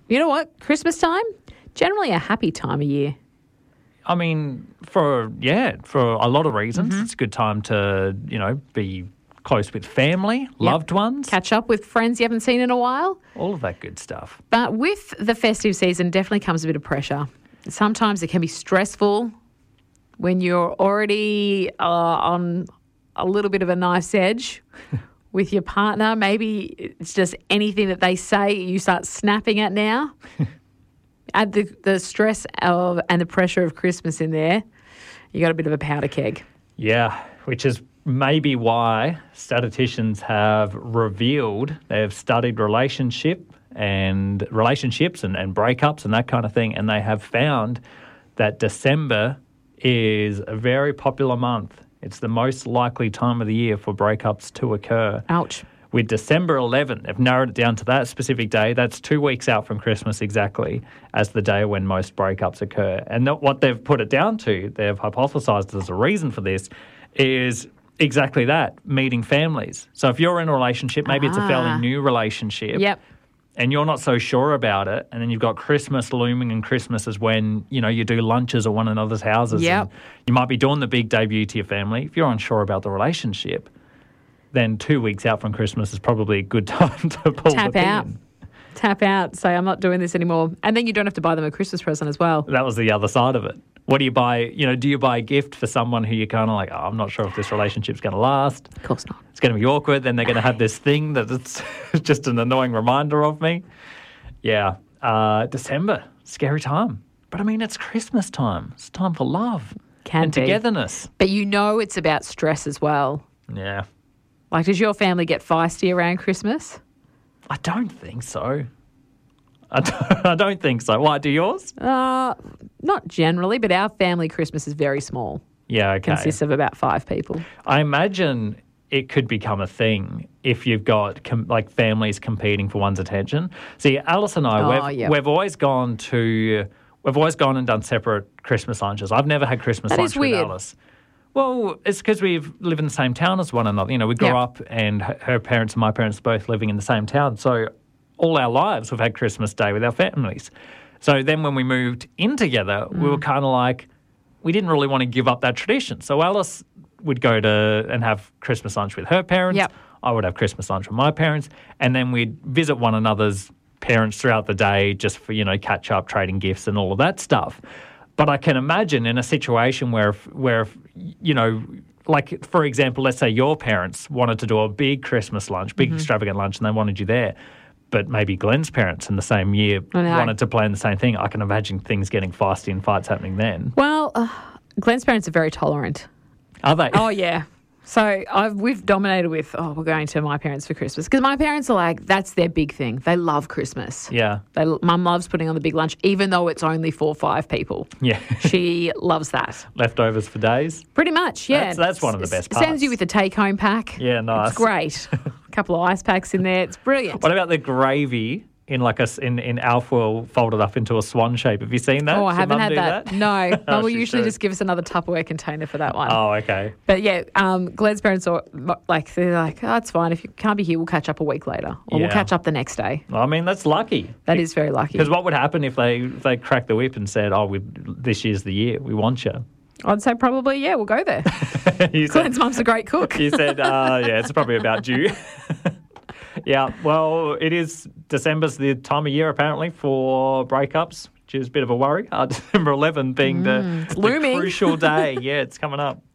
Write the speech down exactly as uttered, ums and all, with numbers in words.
You know what? Christmas time, generally a happy time of year. I mean, for, yeah, for a lot of reasons. Mm-hmm. It's a good time to, you know, be close with family, yep. loved ones. Catch up with friends you haven't seen in a while. All of that good stuff. But with the festive season definitely comes a bit of pressure. Sometimes it can be stressful when you're already uh, on a little bit of a knife's edge with your partner. Maybe it's just anything that they say you start snapping at now. Add the, the stress of and the pressure of Christmas in there, you got a bit of a powder keg. Yeah, which is maybe why statisticians have revealed, they've studied relationship and relationships and, and breakups and that kind of thing, and they have found that December is a very popular month. It's the most likely time of the year for breakups to occur. Ouch. With December eleventh, they've narrowed it down to that specific day. That's two weeks out from Christmas exactly as the day when most breakups occur. And that, what they've put it down to, they've hypothesised as a reason for this, is exactly that, meeting families. So if you're in a relationship, maybe ah. it's a fairly new relationship. Yep. And you're not so sure about it, and then you've got Christmas looming, and Christmas is when, you know, you do lunches at one another's houses. Yep. And you might be doing the big debut to your family. If you're unsure about the relationship, then two weeks out from Christmas is probably a good time to pull Tap the pin. out. Tap out. Say, I'm not doing this anymore. And then you don't have to buy them a Christmas present as well. That was the other side of it. What do you buy? You know, do you buy a gift for someone who you're kind of like, oh, I'm not sure if this relationship's going to last? Of course not. It's going to be awkward. Then they're going to have this thing that it's just an annoying reminder of me. Yeah. Uh, December, scary time. But I mean, it's Christmas time. It's time for love Can and be. togetherness. But you know it's about stress as well. Yeah. Like, does your family get feisty around Christmas? I don't think so. I don't, I don't think so. Why, do yours? Uh, not generally, but our family Christmas is very small. Yeah, okay. Consists of about five people. I imagine it could become a thing if you've got com- like families competing for one's attention. See, Alice and I, Oh, we've, yep. we've always gone to, we've always gone and done separate Christmas lunches. I've never had Christmas That lunch is with weird. Alice. Well, it's because we live in the same town as one another. You know, we grew Yep. up and her her parents and my parents both living in the same town. So all our lives we've had Christmas Day with our families. So then when we moved in together, mm. we were kind of like, we didn't really want to give up that tradition. So Alice would go to and have Christmas lunch with her parents. Yep. I would have Christmas lunch with my parents. And then we'd visit one another's parents throughout the day just for, you know, catch up, trading gifts and all of that stuff. But I can imagine in a situation where, where you know, like, for example, let's say your parents wanted to do a big Christmas lunch, big mm-hmm. extravagant lunch, and they wanted you there. But maybe Glenn's parents in the same year wanted to plan the same thing. I can imagine things getting feisty and fights happening then. Well, uh, Glenn's parents are very tolerant. Are they? Oh, yeah. So I've, we've dominated with, oh, we're going to my parents for Christmas. Because my parents are like, that's their big thing. They love Christmas. Yeah. They, Mum loves putting on the big lunch, even though it's only for five people. Yeah. She loves that. Leftovers for days? Pretty much, yeah. That's, that's one of the best parts. Sends you with a take-home pack. Yeah, nice. It's great. A couple of ice packs in there. It's brilliant. What about the gravy in like a in in alfoil folded up into a swan shape? Have you seen that? Oh, I Should haven't Mum had do that. that? No, Mum Oh, will she usually should. just give us another Tupperware container for that one. Oh, okay. But yeah, um, Glenn's parents are like, they're like, oh, it's fine. If you can't be here, we'll catch up a week later, or Yeah. we'll catch up the next day. I mean, that's lucky. That is very lucky. Because what would happen if they if they cracked the whip and said, "Oh, we this year's the year. We want you." I'd say probably, yeah, we'll go there. you Glenn's said, mum's a great cook. you said, uh, "Yeah, it's probably about due." Yeah, well, it is December's the time of year apparently for breakups, which is a bit of a worry. Uh, December eleventh being Mm, the, it's the looming. crucial day. Yeah, it's coming up.